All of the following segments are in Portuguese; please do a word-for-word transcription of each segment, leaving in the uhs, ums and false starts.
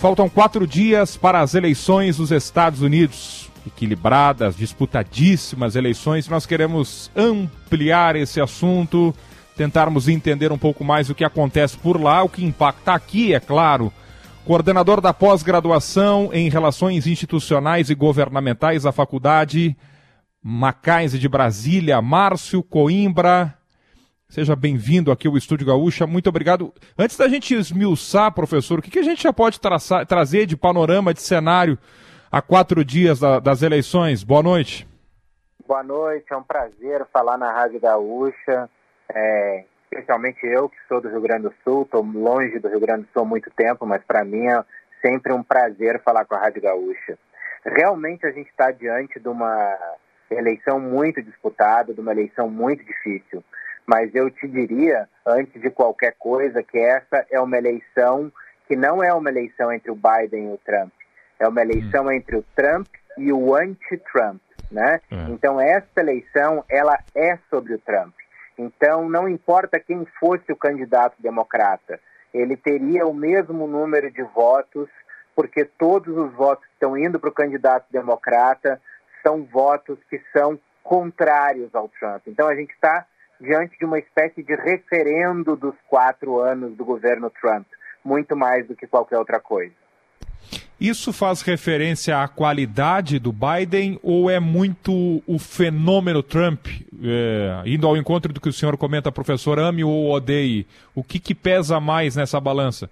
Faltam quatro dias para as eleições dos Estados Unidos. Equilibradas, disputadíssimas eleições. Nós queremos ampliar esse assunto, tentarmos entender um pouco mais o que acontece por lá, o que impacta aqui, é claro. Coordenador da pós-graduação em Relações Institucionais e Governamentais da Faculdade Mackenzie de Brasília, Márcio Coimbra. Seja bem-vindo aqui ao Estúdio Gaúcha, muito obrigado. Antes da gente esmiuçar, professor, o que, que a gente já pode traçar, trazer de panorama, de cenário há quatro dias da, das eleições? Boa noite. Boa noite, é um prazer falar na Rádio Gaúcha, é, especialmente eu que sou do Rio Grande do Sul, estou longe do Rio Grande do Sul há muito tempo, mas para mim é sempre um prazer falar com a Rádio Gaúcha. Realmente a gente está diante de uma eleição muito disputada, de uma eleição muito difícil. Mas eu te diria, antes de qualquer coisa, que essa é uma eleição que não é uma eleição entre o Biden e o Trump. É uma eleição entre o Trump e o anti-Trump, né? Uhum. Então, essa eleição, ela é sobre o Trump. Então, não importa quem fosse o candidato democrata, ele teria o mesmo número de votos, porque todos os votos que estão indo para o candidato democrata são votos que são contrários ao Trump. Então, a gente está diante de uma espécie de referendo dos quatro anos do governo Trump, muito mais do que qualquer outra coisa. Isso faz referência à qualidade do Biden ou é muito o fenômeno Trump, é, indo ao encontro do que o senhor comenta, professor, ame ou odeie? O que, que pesa mais nessa balança?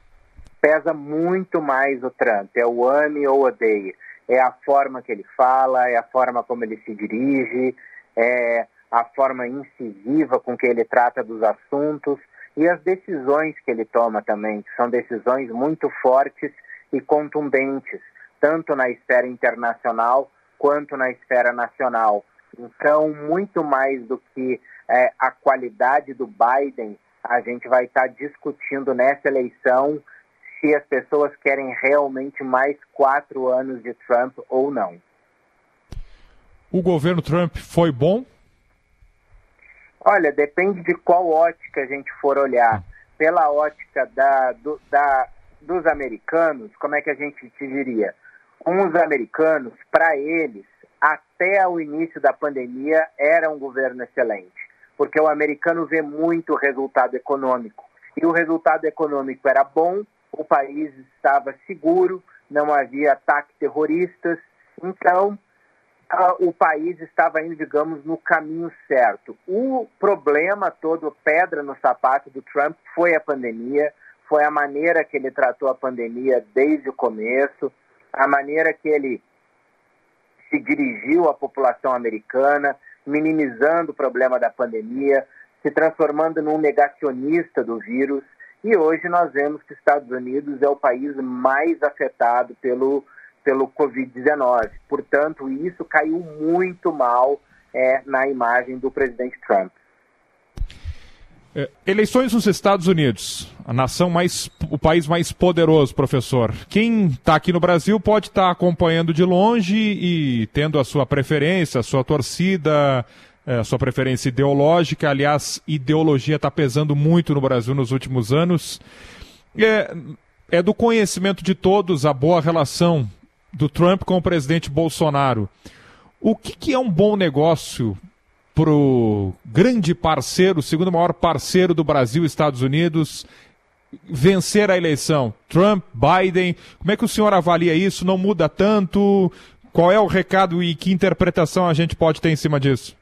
Pesa muito mais o Trump, é o ame ou odeie. É a forma que ele fala, é a forma como ele se dirige, é a forma incisiva com que ele trata dos assuntos e as decisões que ele toma também, que são decisões muito fortes e contundentes, tanto na esfera internacional quanto na esfera nacional. Então, muito mais do que é, a qualidade do Biden, a gente vai estar discutindo nessa eleição se as pessoas querem realmente mais quatro anos de Trump ou não. O governo Trump foi bom? Olha, depende de qual ótica a gente for olhar. Pela ótica da, do, da, dos americanos, como é que a gente te diria? Com os americanos, para eles, até o início da pandemia, era um governo excelente. Porque o americano vê muito o resultado econômico. E o resultado econômico era bom, o país estava seguro, não havia ataques terroristas. Então, o país estava indo, digamos, no caminho certo. O problema todo, pedra no sapato do Trump, foi a pandemia, foi a maneira que ele tratou a pandemia desde o começo, a maneira que ele se dirigiu à população americana, minimizando o problema da pandemia, se transformando num negacionista do vírus. E hoje nós vemos que os Estados Unidos é o país mais afetado pelo pelo covid dezenove. Portanto, isso caiu muito mal é, na imagem do presidente Trump. É, eleições nos Estados Unidos, a nação mais, o país mais poderoso, professor. Quem está aqui no Brasil pode estar tá acompanhando de longe e tendo a sua preferência, a sua torcida, a sua preferência ideológica. Aliás, ideologia está pesando muito no Brasil nos últimos anos. É, é do conhecimento de todos a boa relação do Trump com o presidente Bolsonaro. O que, que é um bom negócio para o grande parceiro, o segundo maior parceiro do Brasil, Estados Unidos, vencer a eleição? Trump, Biden, como é que o senhor avalia isso? Não muda tanto? Qual é o recado e que interpretação a gente pode ter em cima disso?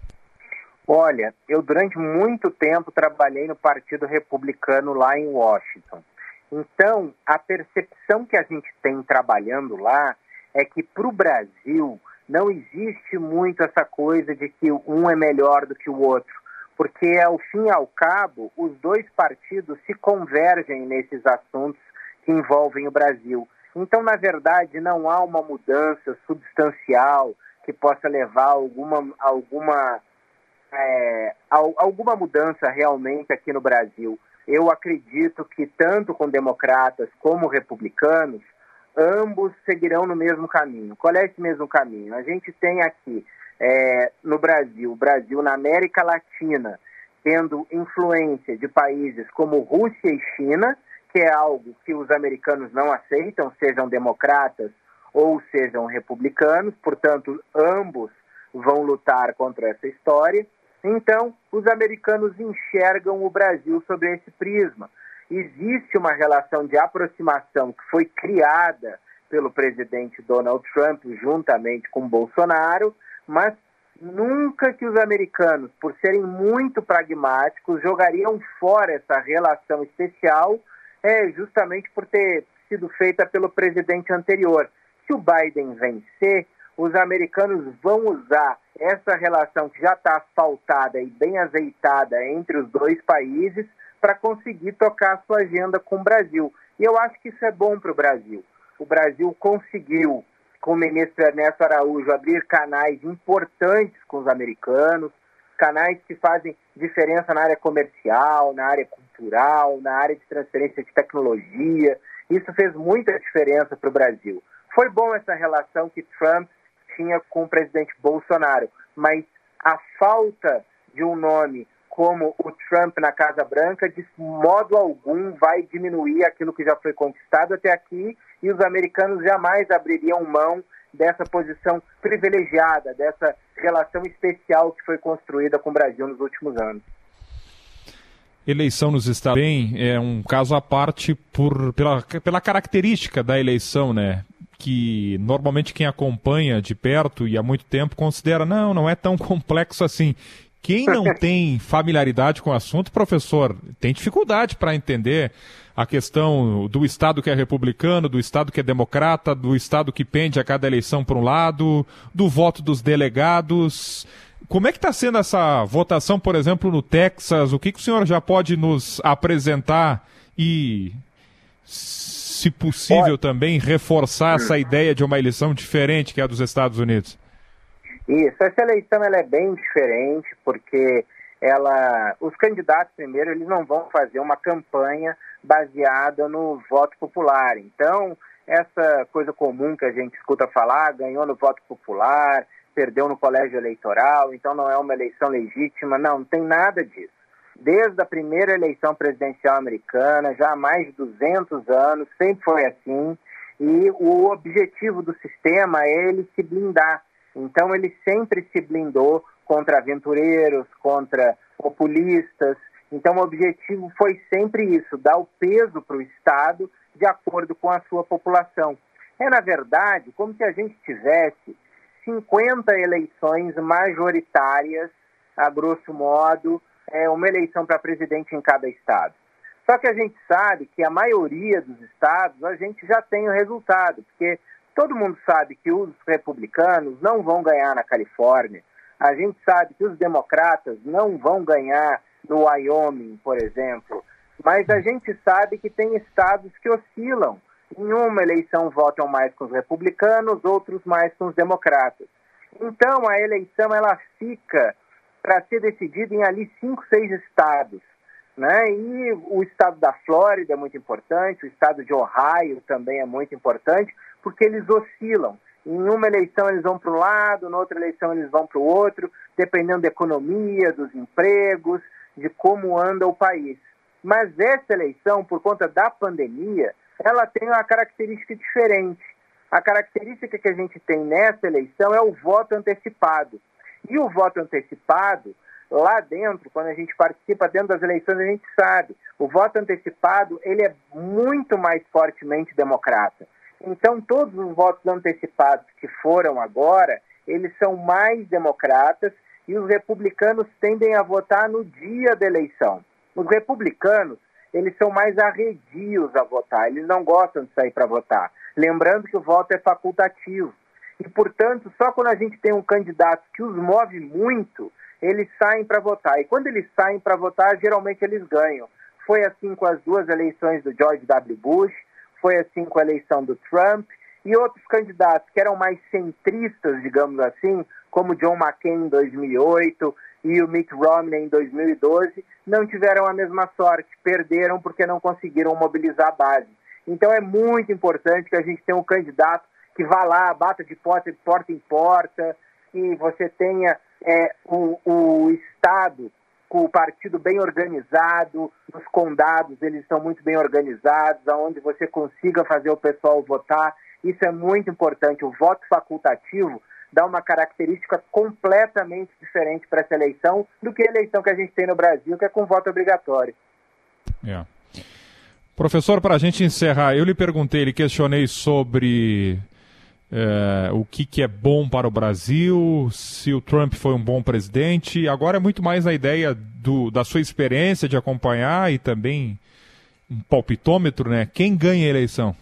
Olha, eu durante muito tempo trabalhei no Partido Republicano lá em Washington. Então, a percepção que a gente tem trabalhando lá é que para o Brasil não existe muito essa coisa de que um é melhor do que o outro, porque, ao fim e ao cabo, os dois partidos se convergem nesses assuntos que envolvem o Brasil. Então, na verdade, não há uma mudança substancial que possa levar a alguma, alguma, é, alguma mudança realmente aqui no Brasil. Eu acredito que tanto com democratas como republicanos, ambos seguirão no mesmo caminho. Qual é esse mesmo caminho? A gente tem aqui é, no Brasil, o Brasil na América Latina, tendo influência de países como Rússia e China, que é algo que os americanos não aceitam, sejam democratas ou sejam republicanos, portanto, ambos vão lutar contra essa história. Então, os americanos enxergam o Brasil sob esse prisma. Existe uma relação de aproximação que foi criada pelo presidente Donald Trump juntamente com Bolsonaro, mas nunca que os americanos, por serem muito pragmáticos, jogariam fora essa relação especial, é, justamente por ter sido feita pelo presidente anterior. Se o Biden vencer, os americanos vão usar essa relação que já está asfaltada e bem azeitada entre os dois países para conseguir tocar a sua agenda com o Brasil. E eu acho que isso é bom para o Brasil. O Brasil conseguiu, com o ministro Ernesto Araújo, abrir canais importantes com os americanos, canais que fazem diferença na área comercial, na área cultural, na área de transferência de tecnologia. Isso fez muita diferença para o Brasil. Foi bom essa relação que Trump tinha com o presidente Bolsonaro, mas a falta de um nome como o Trump na Casa Branca, de modo algum vai diminuir aquilo que já foi conquistado até aqui, e os americanos jamais abririam mão dessa posição privilegiada, dessa relação especial que foi construída com o Brasil nos últimos anos. Eleição nos Estados Unidos é um caso à parte por, pela, pela característica da eleição, né? Que normalmente quem acompanha de perto e há muito tempo considera, não, não é tão complexo assim. Quem não tem familiaridade com o assunto, professor, tem dificuldade para entender a questão do Estado que é republicano, do Estado que é democrata, do Estado que pende a cada eleição por um lado, do voto dos delegados. Como é que está sendo essa votação, por exemplo, no Texas? O que, que o senhor já pode nos apresentar e, se possível, também reforçar essa ideia de uma eleição diferente que é a dos Estados Unidos? Isso, essa eleição ela é bem diferente, porque ela, os candidatos, primeiro, eles não vão fazer uma campanha baseada no voto popular. Então, essa coisa comum que a gente escuta falar, ganhou no voto popular, perdeu no colégio eleitoral, então não é uma eleição legítima, não, não tem nada disso. Desde a primeira eleição presidencial americana, já há mais de duzentos anos, sempre foi assim, e o objetivo do sistema é ele se blindar. Então, ele sempre se blindou contra aventureiros, contra populistas. Então, o objetivo foi sempre isso, dar o peso para o Estado de acordo com a sua população. É, na verdade, como se a gente tivesse cinquenta eleições majoritárias, a grosso modo, é uma eleição para presidente em cada estado. Só que a gente sabe que a maioria dos estados, a gente já tem o resultado, porque todo mundo sabe que os republicanos não vão ganhar na Califórnia. A gente sabe que os democratas não vão ganhar no Wyoming, por exemplo. Mas a gente sabe que tem estados que oscilam. Em uma eleição votam mais com os republicanos, outros mais com os democratas. Então a eleição ela fica para ser decidida em ali cinco, seis estados, né? E o estado da Flórida é muito importante, o estado de Ohio também é muito importante, porque eles oscilam. Em uma eleição eles vão para um lado, na outra eleição eles vão para o outro, dependendo da economia, dos empregos, de como anda o país. Mas essa eleição, por conta da pandemia, ela tem uma característica diferente. A característica que a gente tem nessa eleição é o voto antecipado. E o voto antecipado, lá dentro, quando a gente participa dentro das eleições, a gente sabe, o voto antecipado ele é muito mais fortemente democrata. Então, todos os votos antecipados que foram agora, eles são mais democratas e os republicanos tendem a votar no dia da eleição. Os republicanos, eles são mais arredios a votar, eles não gostam de sair para votar. Lembrando que o voto é facultativo. E, portanto, só quando a gente tem um candidato que os move muito, eles saem para votar. E quando eles saem para votar, geralmente eles ganham. Foi assim com as duas eleições do George W. Bush, foi assim com a eleição do Trump, e outros candidatos que eram mais centristas, digamos assim, como John McCain em dois mil e oito e o Mitt Romney em dois mil e doze, não tiveram a mesma sorte, perderam porque não conseguiram mobilizar a base. Então é muito importante que a gente tenha um candidato que vá lá, bata de porta, de porta em porta, que você tenha é, o, o Estado o partido bem organizado, nos condados eles estão muito bem organizados, aonde você consiga fazer o pessoal votar. Isso é muito importante. O voto facultativo dá uma característica completamente diferente para essa eleição do que a eleição que a gente tem no Brasil, que é com voto obrigatório. Yeah. Professor, para a gente encerrar, eu lhe perguntei, lhe questionei sobre é, o que, que é bom para o Brasil, se o Trump foi um bom presidente. Agora é muito mais a ideia do, da sua experiência de acompanhar e também um palpitômetro, né? Quem ganha a eleição?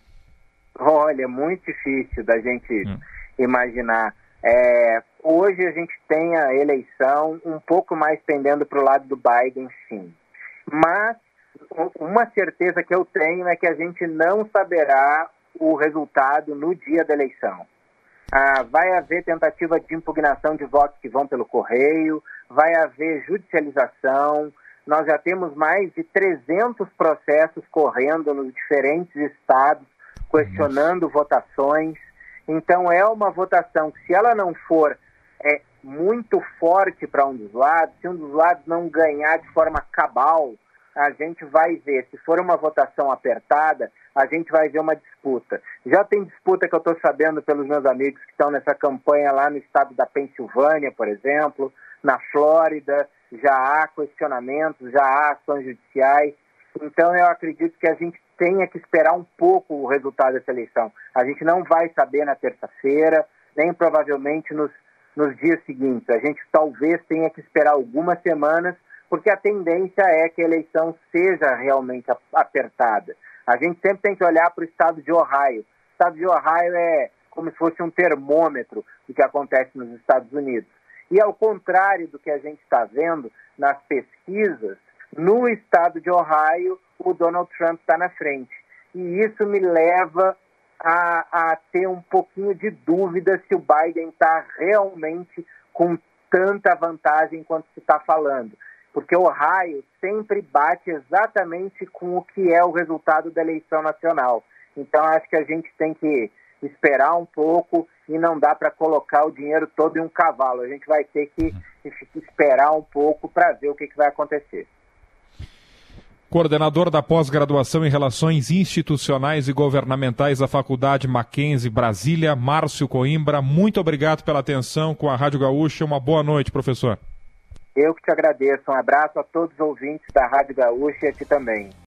Olha, muito difícil da gente hum. imaginar. É, hoje a gente tem a eleição um pouco mais pendendo para o lado do Biden, sim. Mas uma certeza que eu tenho é que a gente não saberá o resultado no dia da eleição. Ah, vai haver tentativa de impugnação de votos que vão pelo correio, vai haver judicialização. Nós já temos mais de trezentos processos correndo nos diferentes estados, questionando votações. Então é uma votação que, se ela não for é, muito forte para um dos lados, se um dos lados não ganhar de forma cabal, a gente vai ver. Se for uma votação apertada, a gente vai ver uma disputa. Já tem disputa que eu estou sabendo pelos meus amigos que estão nessa campanha lá no estado da Pensilvânia, por exemplo, na Flórida, já há questionamentos, já há ações judiciais. Então eu acredito que a gente tenha que esperar um pouco o resultado dessa eleição. A gente não vai saber na terça-feira, nem provavelmente nos, nos dias seguintes. A gente talvez tenha que esperar algumas semanas, porque a tendência é que a eleição seja realmente apertada. A gente sempre tem que olhar para o estado de Ohio. O estado de Ohio é como se fosse um termômetro do que acontece nos Estados Unidos. E ao contrário do que a gente está vendo nas pesquisas, no estado de Ohio, o Donald Trump está na frente. E isso me leva a, a ter um pouquinho de dúvida se o Biden está realmente com tanta vantagem quanto se está falando. Porque Ohio sempre bate exatamente com o que é o resultado da eleição nacional. Então, acho que a gente tem que esperar um pouco e não dá para colocar o dinheiro todo em um cavalo. A gente vai ter que esperar um pouco para ver o que, que vai acontecer. Coordenador da pós-graduação em Relações Institucionais e Governamentais da Faculdade Mackenzie, Brasília, Márcio Coimbra, muito obrigado pela atenção com a Rádio Gaúcha. Uma boa noite, professor. Eu que te agradeço. Um abraço a todos os ouvintes da Rádio Gaúcha e a ti também.